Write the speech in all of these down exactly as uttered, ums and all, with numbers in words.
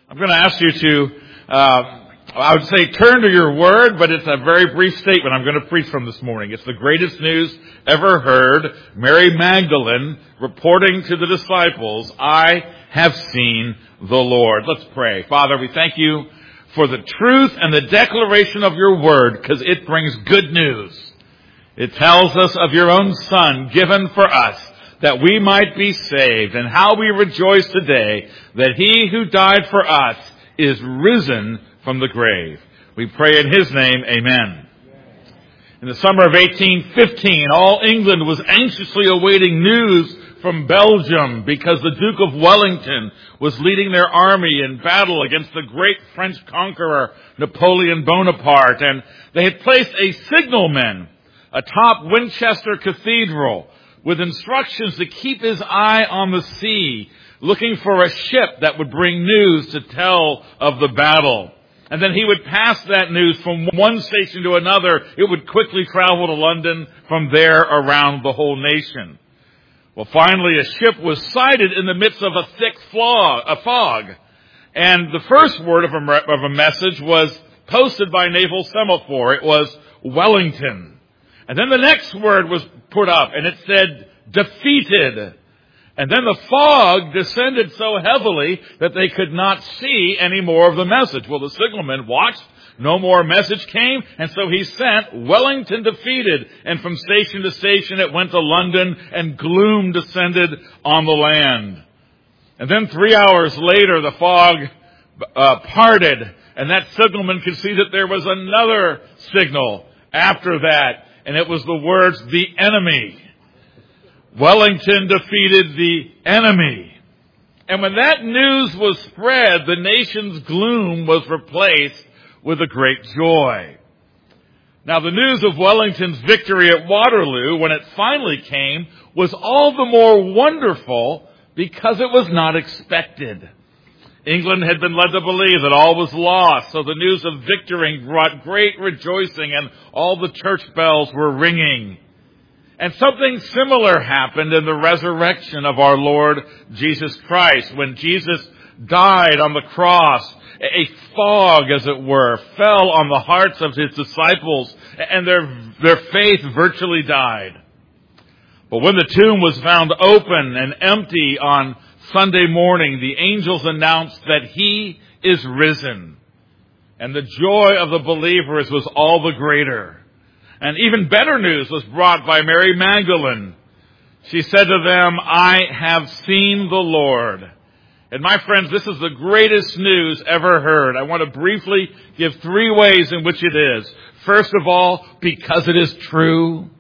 I'm going to ask you to, uh, I would say turn to your word, but it's a very brief statement I'm going to preach from this morning. It's the greatest news ever heard. Mary Magdalene reporting to the disciples, I have seen the Lord. Let's pray. Father, we thank you for the truth and the declaration of your word, because it brings good news. It tells us of your own Son given for us, that we might be saved, and how we rejoice today that he who died for us is risen from the grave. We pray in his name, amen. In the summer of eighteen fifteen, all England was anxiously awaiting news from Belgium, because the Duke of Wellington was leading their army in battle against the great French conqueror Napoleon Bonaparte, and they had placed a signalman atop Winchester Cathedral with instructions to keep his eye on the sea, looking for a ship that would bring news to tell of the battle. And then he would pass that news from one station to another. It would quickly travel to London, from there around the whole nation. Well, finally, a ship was sighted in the midst of a thick fog, a fog. And the first word of a, of a message was posted by naval semaphore. It was Wellington. And then the next word was put up, and it said, defeated. And then the fog descended so heavily that they could not see any more of the message. Well, the signalman watched. No more message came, and so he sent Wellington defeated. And from station to station it went to London, and gloom descended on the land. And then three hours later the fog uh, parted, and that signalman could see that there was another signal after that. And it was the words, the enemy. Wellington defeated the enemy. And when that news was spread, the nation's gloom was replaced with a great joy. Now, the news of Wellington's victory at Waterloo, when it finally came, was all the more wonderful because it was not expected. England had been led to believe that all was lost, so the news of victory brought great rejoicing, and all the church bells were ringing. And something similar happened in the resurrection of our Lord Jesus Christ. When Jesus died on the cross, a fog, as it were, fell on the hearts of his disciples, and their, their faith virtually died. But when the tomb was found open and empty on Sunday morning, the angels announced that he is risen. And the joy of the believers was all the greater. And even better news was brought by Mary Magdalene. She said to them, I have seen the Lord. And my friends, this is the greatest news ever heard. I want to briefly give three ways in which it is. First of all, because it is true.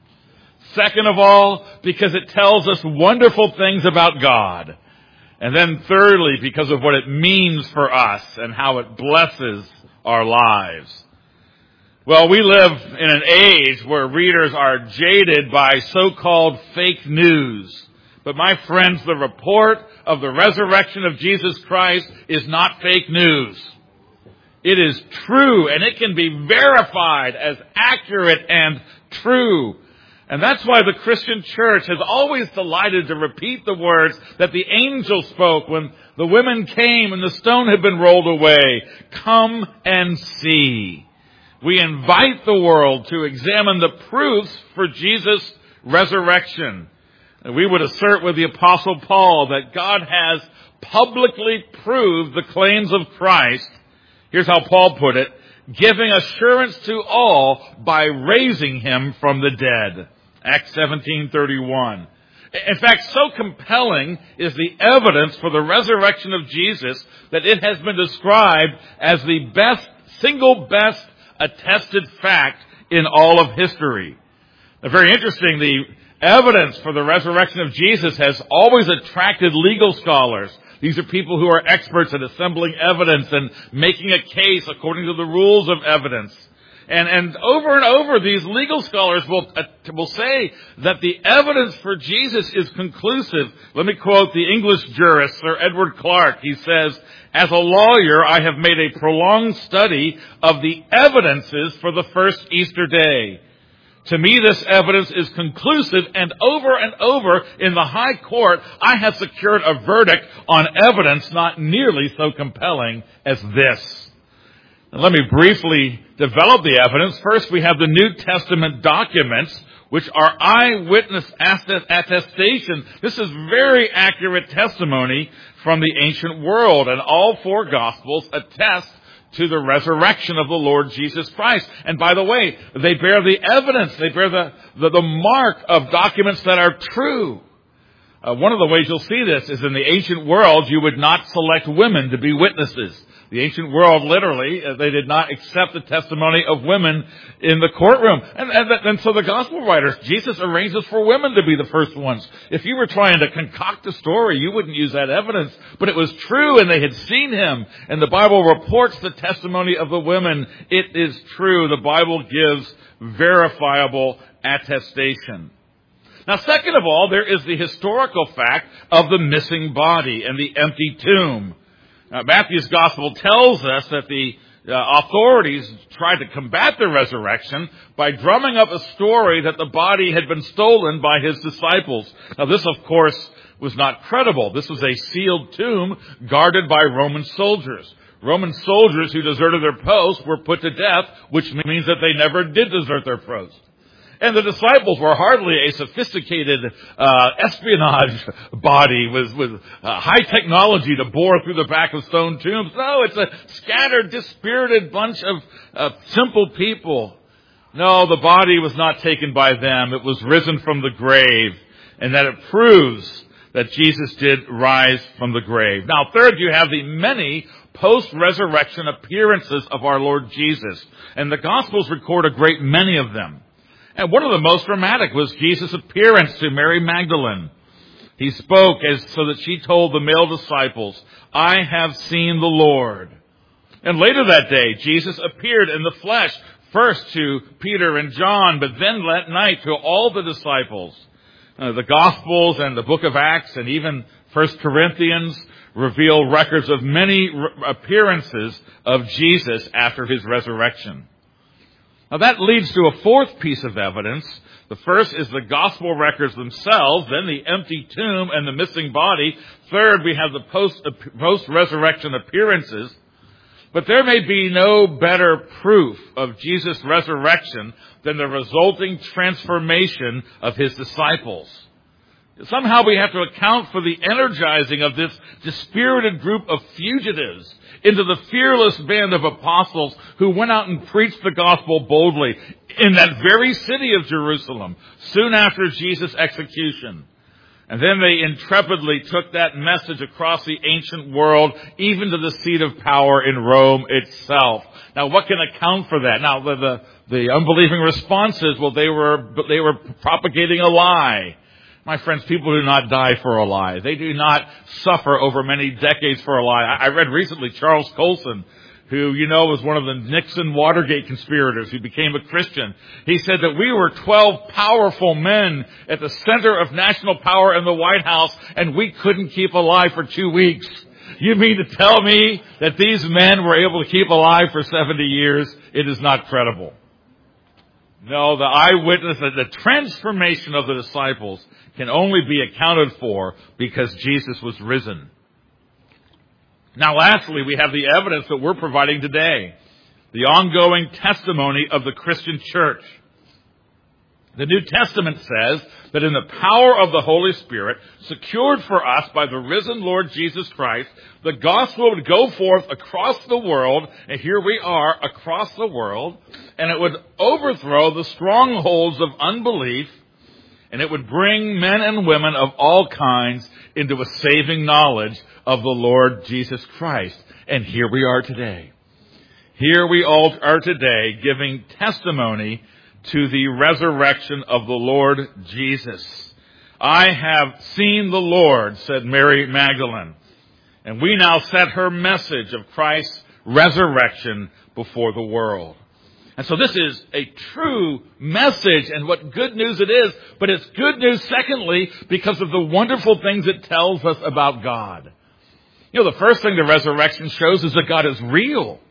Second of all, because it tells us wonderful things about God. And then thirdly, because of what it means for us and how it blesses our lives. Well, we live in an age where readers are jaded by so-called fake news. But my friends, the report of the resurrection of Jesus Christ is not fake news. It is true, and it can be verified as accurate and true. And that's why the Christian church has always delighted to repeat the words that the angel spoke when the women came and the stone had been rolled away. Come and see. We invite the world to examine the proofs for Jesus' resurrection. And we would assert with the Apostle Paul that God has publicly proved the claims of Christ. Here's how Paul put it, giving assurance to all by raising him from the dead. Acts seventeen thirty-one. In fact, so compelling is the evidence for the resurrection of Jesus that it has been described as the best, single best attested fact in all of history. Now, very interesting, the evidence for the resurrection of Jesus has always attracted legal scholars. These are people who are experts at assembling evidence and making a case according to the rules of evidence. And, and over and over, these legal scholars will, uh, will say that the evidence for Jesus is conclusive. Let me quote the English jurist, Sir Edward Clarke. He says, as a lawyer, I have made a prolonged study of the evidences for the first Easter day. To me, this evidence is conclusive, and over and over in the high court, I have secured a verdict on evidence not nearly so compelling as this. Now, let me briefly develop the evidence. First, we have the New Testament documents, which are eyewitness attestation. This is very accurate testimony from the ancient world, and all four Gospels attest to the resurrection of the Lord Jesus Christ. And by the way, they bear the evidence, they bear the, the, the mark of documents that are true. Uh, one of the ways you'll see this is in the ancient world, you would not select women to be witnesses. The ancient world, literally, uh, they did not accept the testimony of women in the courtroom. And, and, and so the gospel writers, Jesus arranges for women to be the first ones. If you were trying to concoct a story, you wouldn't use that evidence. But it was true, and they had seen him. And the Bible reports the testimony of the women. It is true. The Bible gives verifiable attestation. Now, second of all, there is the historical fact of the missing body and the empty tomb. Now, Matthew's gospel tells us that the uh, authorities tried to combat the resurrection by drumming up a story that the body had been stolen by his disciples. Now, this, of course, was not credible. This was a sealed tomb guarded by Roman soldiers. Roman soldiers who deserted their post were put to death, which means that they never did desert their post. And the disciples were hardly a sophisticated uh, espionage body with, with uh, high technology to bore through the back of stone tombs. No, it's a scattered, dispirited bunch of uh, simple people. No, the body was not taken by them. It was risen from the grave. And that it proves that Jesus did rise from the grave. Now, third, you have the many post-resurrection appearances of our Lord Jesus. And the Gospels record a great many of them. And one of the most dramatic was Jesus' appearance to Mary Magdalene. He spoke as so that she told the male disciples, "I have seen the Lord." And later that day, Jesus appeared in the flesh, first to Peter and John, but then that night to all the disciples. Uh, the Gospels and the book of Acts and even First Corinthians reveal records of many re- appearances of Jesus after his resurrection. Now that leads to a fourth piece of evidence. The first is the gospel records themselves, then the empty tomb and the missing body. Third, we have the post, post-resurrection appearances. But there may be no better proof of Jesus' resurrection than the resulting transformation of his disciples. Somehow we have to account for the energizing of this dispirited group of fugitives into the fearless band of apostles who went out and preached the gospel boldly in that very city of Jerusalem soon after Jesus' execution. And then they intrepidly took that message across the ancient world, even to the seat of power in Rome itself. Now, what can account for that? Now, the, the, the unbelieving response is, well, they were, they were propagating a lie. My friends, people do not die for a lie. They do not suffer over many decades for a lie. I read recently Charles Colson, who, you know, was one of the Nixon Watergate conspirators who became a Christian. He said that we were twelve powerful men at the center of national power in the White House, and we couldn't keep alive for two weeks. You mean to tell me that these men were able to keep alive for seventy years? It is not credible. No, the eyewitness, the transformation of the disciples can only be accounted for because Jesus was risen. Now, lastly, we have the evidence that we're providing today, the ongoing testimony of the Christian church. The New Testament says that in the power of the Holy Spirit, secured for us by the risen Lord Jesus Christ, the gospel would go forth across the world, and here we are across the world, and it would overthrow the strongholds of unbelief, and it would bring men and women of all kinds into a saving knowledge of the Lord Jesus Christ. And here we are today. Here we all are today giving testimony to the resurrection of the Lord Jesus. I have seen the Lord, said Mary Magdalene. And we now set her message of Christ's resurrection before the world. And so this is a true message, and what good news it is. But it's good news, secondly, because of the wonderful things it tells us about God. You know, the first thing the resurrection shows is that God is real.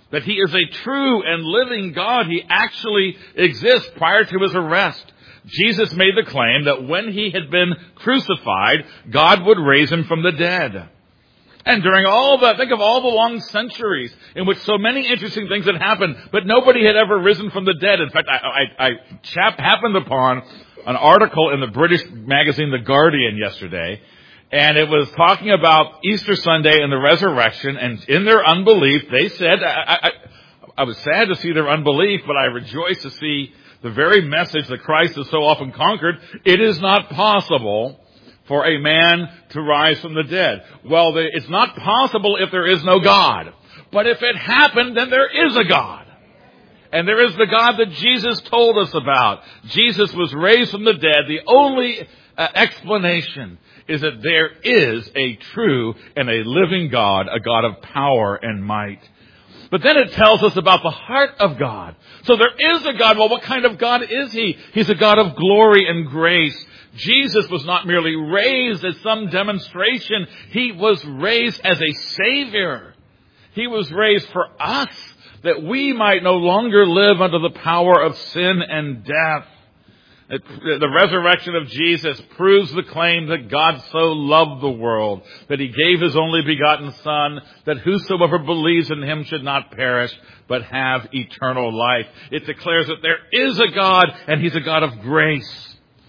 that he is a true and living God. He actually exists prior to his arrest. Jesus made the claim that when he had been crucified, God would raise him from the dead. And during all the, think of all the long centuries in which so many interesting things had happened, but nobody had ever risen from the dead. In fact, I, I, I chap, happened upon an article in the British magazine The Guardian yesterday, and it was talking about Easter Sunday and the resurrection, and in their unbelief, they said, I, I, I was sad to see their unbelief, but I rejoice to see the very message that Christ has so often conquered. It is not possible for a man to rise from the dead. Well, it's not possible if there is no God. But if it happened, then there is a God. And there is the God that Jesus told us about. Jesus was raised from the dead. The only uh, explanation is that there is a true and a living God, a God of power and might. But then it tells us about the heart of God. So there is a God. Well, what kind of God is he? He's a God of glory and grace. Jesus was not merely raised as some demonstration. He was raised as a Savior. He was raised for us, that we might no longer live under the power of sin and death. It, the resurrection of Jesus proves the claim that God so loved the world, that he gave his only begotten Son, that whosoever believes in him should not perish, but have eternal life. It declares that there is a God, and he's a God of grace.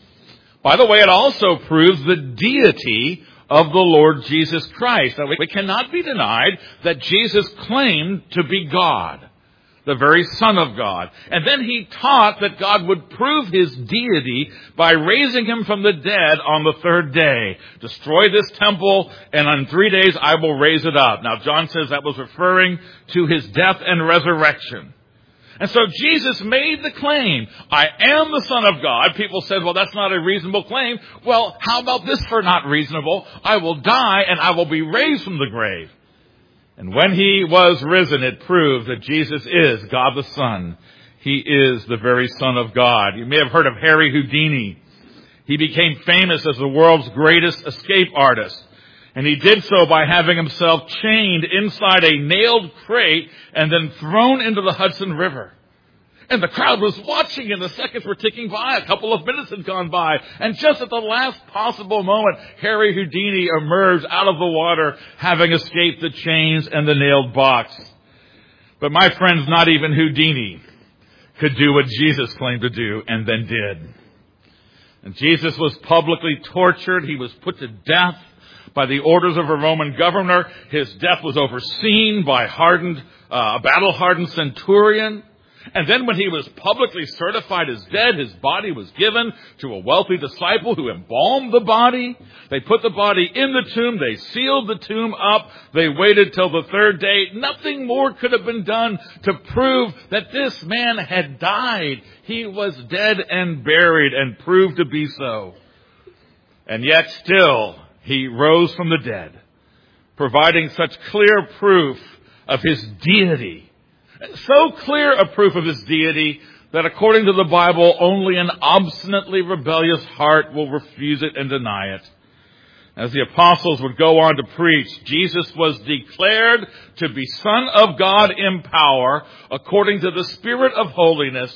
By the way, it also proves the deity of the Lord Jesus Christ. Now, it cannot be denied that Jesus claimed to be God, the very Son of God. And then he taught that God would prove his deity by raising him from the dead on the third day. Destroy this temple, and on three days I will raise it up. Now, John says that was referring to his death and resurrection. And so Jesus made the claim, I am the Son of God. People said, well, that's not a reasonable claim. Well, how about this for not reasonable? I will die and I will be raised from the grave. And when he was risen, it proved that Jesus is God the Son. He is the very Son of God. You may have heard of Harry Houdini. He became famous as the world's greatest escape artist. And he did so by having himself chained inside a nailed crate and then thrown into the Hudson River. And the crowd was watching, and the seconds were ticking by. A couple of minutes had gone by. And just at the last possible moment, Harry Houdini emerged out of the water, having escaped the chains and the nailed box. But my friends, not even Houdini could do what Jesus claimed to do, and then did. And Jesus was publicly tortured. He was put to death by the orders of a Roman governor. His death was overseen by hardened, uh, a battle-hardened centurion. And then when he was publicly certified as dead, his body was given to a wealthy disciple who embalmed the body. They put the body in the tomb. They sealed the tomb up. They waited till the third day. Nothing more could have been done to prove that this man had died. He was dead and buried, and proved to be so. And yet still, he rose from the dead, providing such clear proof of his deity. So clear a proof of his deity that according to the Bible, only an obstinately rebellious heart will refuse it and deny it. As the apostles would go on to preach, Jesus was declared to be Son of God in power according to the Spirit of holiness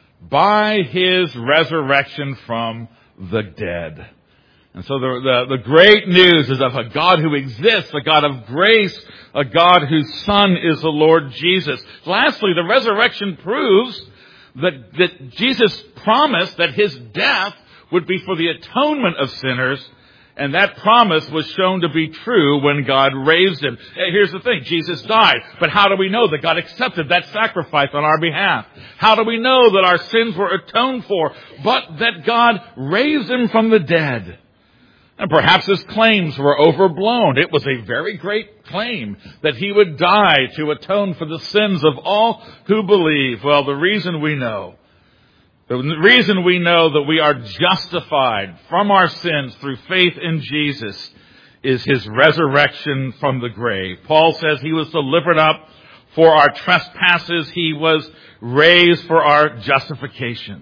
by his resurrection from the dead. And so the, the, the great news is of a God who exists, a God of grace, a God whose Son is the Lord Jesus. Lastly, the resurrection proves that, that Jesus promised that his death would be for the atonement of sinners, and that promise was shown to be true when God raised him. Here's the thing, Jesus died, but how do we know that God accepted that sacrifice on our behalf? How do we know that our sins were atoned for, but that God raised him from the dead? And perhaps his claims were overblown. It was a very great claim that he would die to atone for the sins of all who believe. Well, the reason we know, the reason we know that we are justified from our sins through faith in Jesus is his resurrection from the grave. Paul says he was delivered up for our trespasses. He was raised for our justification.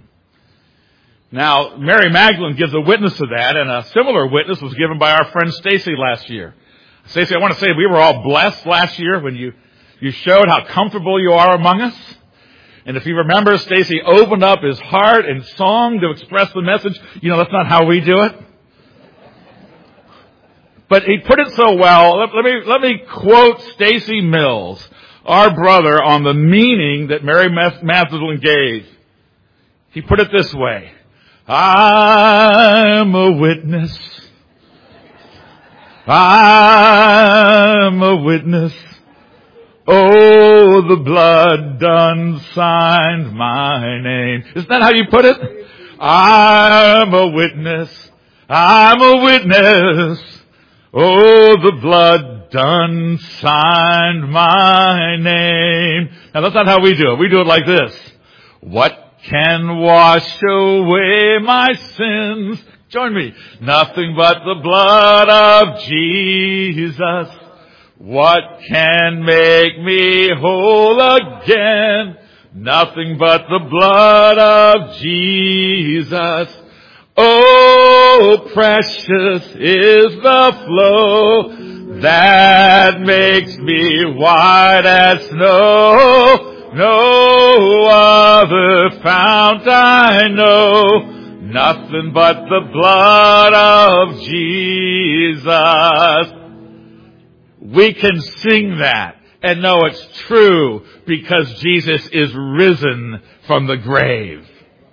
Now, Mary Magdalene gives a witness to that, and a similar witness was given by our friend Stacy last year. Stacy, I want to say we were all blessed last year when you You showed how comfortable you are among us. And if you remember, Stacy opened up his heart in song to express the message. You know, that's not how we do it. But he put it so well. Let, let me let me quote Stacy Mills, our brother, on the meaning that Mary Magdalene gave. He put it this way: I'm a witness. I'm a witness. Oh, the blood done signed my name. Isn't that how you put it? I'm a witness. I'm a witness. Oh, the blood done signed my name. Now that's not how we do it. We do it like this. What can wash away my sins? Join me. Nothing but the blood of Jesus. What can make me whole again? Nothing but the blood of Jesus. Oh, precious is the flow that makes me white as snow. No other fount I know. Nothing but the blood of Jesus. We can sing that and know it's true because Jesus is risen from the grave.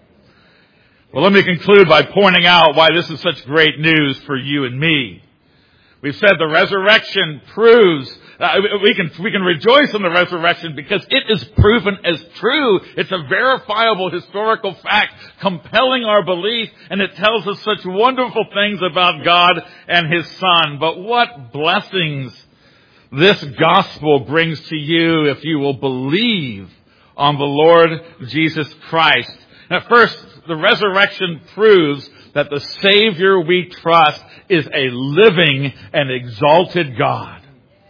Well, let me conclude by pointing out why this is such great news for you and me. We've said the resurrection proves, uh, we can we can rejoice in the resurrection because it is proven as true. It's a verifiable historical fact compelling our belief, and it tells us such wonderful things about God and His Son. But what blessings this gospel brings to you if you will believe on the Lord Jesus Christ. Now, first, the resurrection proves that the Savior we trust is a living and exalted God.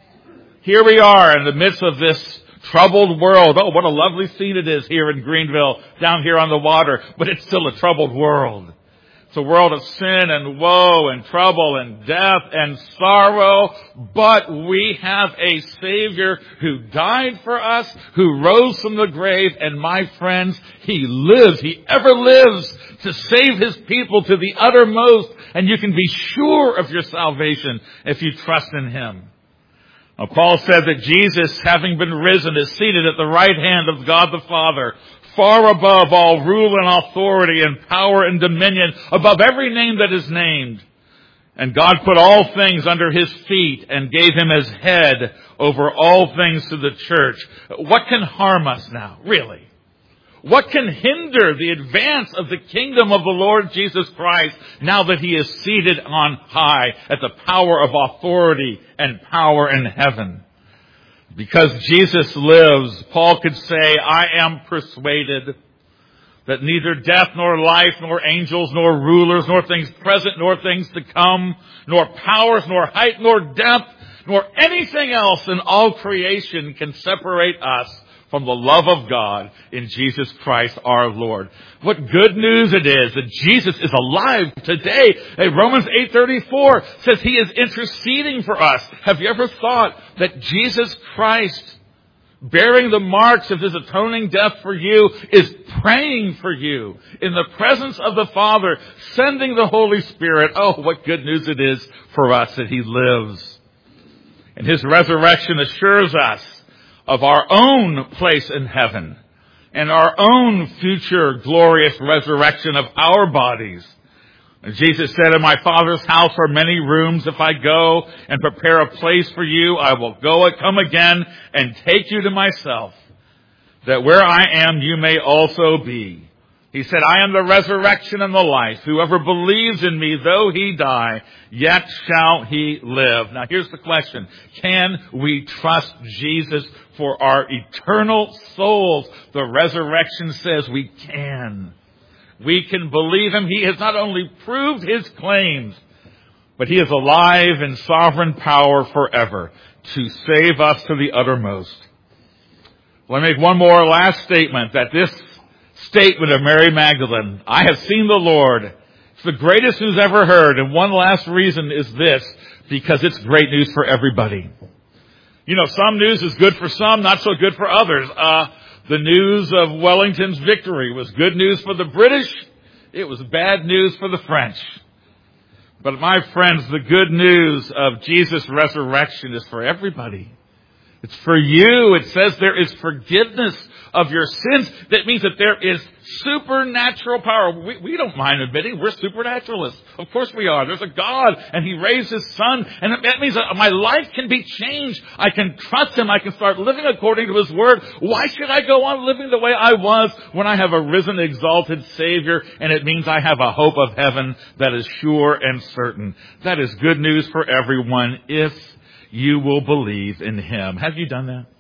Here we are in the midst of this troubled world. Oh, what a lovely scene it is here in Greenville, down here on the water. But it's still a troubled world. It's a world of sin and woe and trouble and death and sorrow. But we have a Savior who died for us, who rose from the grave. And my friends, He lives. He ever lives to save His people to the uttermost. And you can be sure of your salvation if you trust in Him. Now, Paul said that Jesus, having been risen, is seated at the right hand of God the Father, far above all rule and authority and power and dominion, above every name that is named. And God put all things under His feet and gave Him as head over all things to the church. What can harm us now, really? What can hinder the advance of the kingdom of the Lord Jesus Christ now that He is seated on high at the power of authority and power in heaven? Because Jesus lives, Paul could say, I am persuaded that neither death nor life nor angels nor rulers nor things present nor things to come nor powers nor height nor depth nor anything else in all creation can separate us from the love of God in Jesus Christ our Lord. What good news it is that Jesus is alive today. Hey, Romans eight thirty-four says He is interceding for us. Have you ever thought that Jesus Christ, bearing the marks of His atoning death for you, is praying for you in the presence of the Father, sending the Holy Spirit? Oh, what good news it is for us that He lives. And His resurrection assures us of our own place in heaven and our own future glorious resurrection of our bodies. And Jesus said, in my Father's house are many rooms. If I go and prepare a place for you, I will go and come again and take you to myself, that where I am, you may also be. He said, I am the resurrection and the life. Whoever believes in me, though he die, yet shall he live. Now here's the question. Can we trust Jesus for our eternal souls? The resurrection says we can. We can believe Him. He has not only proved His claims, but He is alive in sovereign power forever to save us to the uttermost. Let me make one more last statement, that this statement of Mary Magdalene, I have seen the Lord, it's the greatest news ever heard. And one last reason is this, because it's great news for everybody. You You know, some news is good for some, not so good for others. Uh, the news of Wellington's victory was good news for the British. It was bad news for the French. But my friends, the good news of Jesus' resurrection is for everybody. It's for you. It says there is forgiveness of your sins. That means that there is supernatural power. We, we don't mind admitting we're supernaturalists. Of course we are. There's a God, and He raised His Son. And that means that my life can be changed. I can trust Him. I can start living according to His Word. Why should I go on living the way I was when I have a risen, exalted Savior? And it means I have a hope of heaven that is sure and certain. That is good news for everyone if you will believe in Him. Have you done that?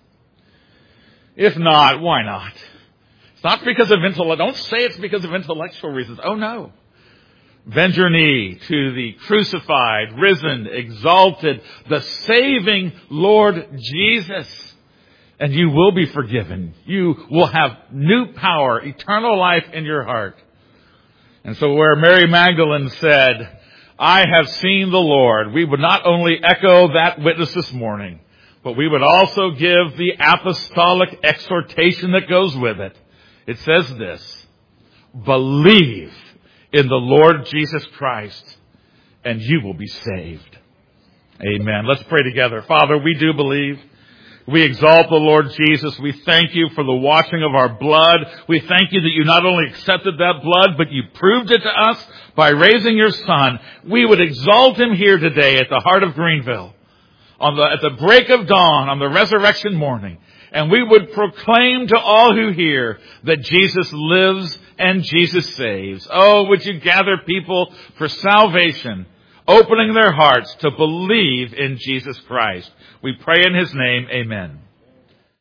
If not, why not? It's not because of intellect. Don't say it's because of intellectual reasons. Oh no. Bend your knee to the crucified, risen, exalted, the saving Lord Jesus, and you will be forgiven. You will have new power, eternal life in your heart. And so where Mary Magdalene said, I have seen the Lord, we would not only echo that witness this morning, but we would also give the apostolic exhortation that goes with it. It says this, believe in the Lord Jesus Christ, and you will be saved. Amen. Let's pray together. Father, we do believe. We exalt the Lord Jesus. We thank you for the washing of our blood. We thank you that you not only accepted that blood, but you proved it to us by raising your Son. We would exalt Him here today at the heart of Greenville, on the, at the break of dawn, on the resurrection morning. And we would proclaim to all who hear that Jesus lives and Jesus saves. Oh, would you gather people for salvation, opening their hearts to believe in Jesus Christ. We pray in His name, amen.